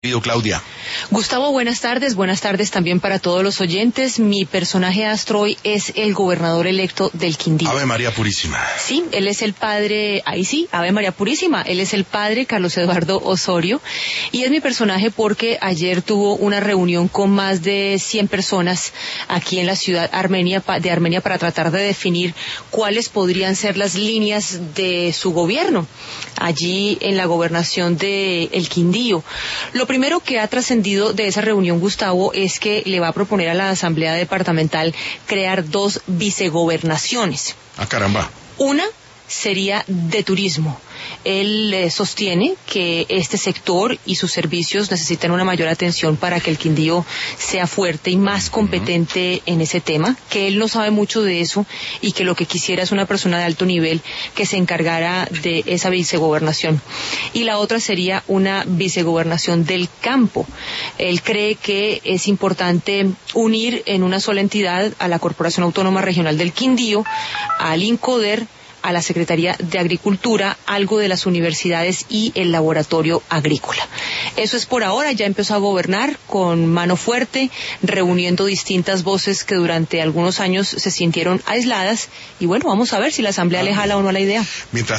Claudia. Gustavo, buenas tardes también para todos los oyentes. Mi personaje astro hoy es el gobernador electo del Quindío. Ave María Purísima. Sí, él es el padre, ahí sí, Ave María Purísima, él es el padre Carlos Eduardo Osorio, y es mi personaje porque ayer tuvo una reunión con más de 100 personas aquí en la ciudad de Armenia para tratar de definir cuáles podrían ser las líneas de su gobierno allí en la gobernación de El Quindío. Lo primero que ha trascendido de esa reunión, Gustavo, es que le va a proponer a la Asamblea Departamental crear 2 vicegobernaciones. Ah, caramba. Una sería de turismo. Él sostiene que este sector y sus servicios necesitan una mayor atención para que el Quindío sea fuerte y más competente en ese tema, que él no sabe mucho de eso y que lo que quisiera es una persona de alto nivel que se encargara de esa vicegobernación. Y la otra sería una vicegobernación del campo. Él cree que es importante unir en una sola entidad a la Corporación Autónoma Regional del Quindío, al INCODER, a la Secretaría de Agricultura, algo de las universidades y el laboratorio agrícola. Eso es por ahora, ya empezó a gobernar con mano fuerte, reuniendo distintas voces que durante algunos años se sintieron aisladas, y bueno, vamos a ver si la Asamblea le jala o no la idea. Mientras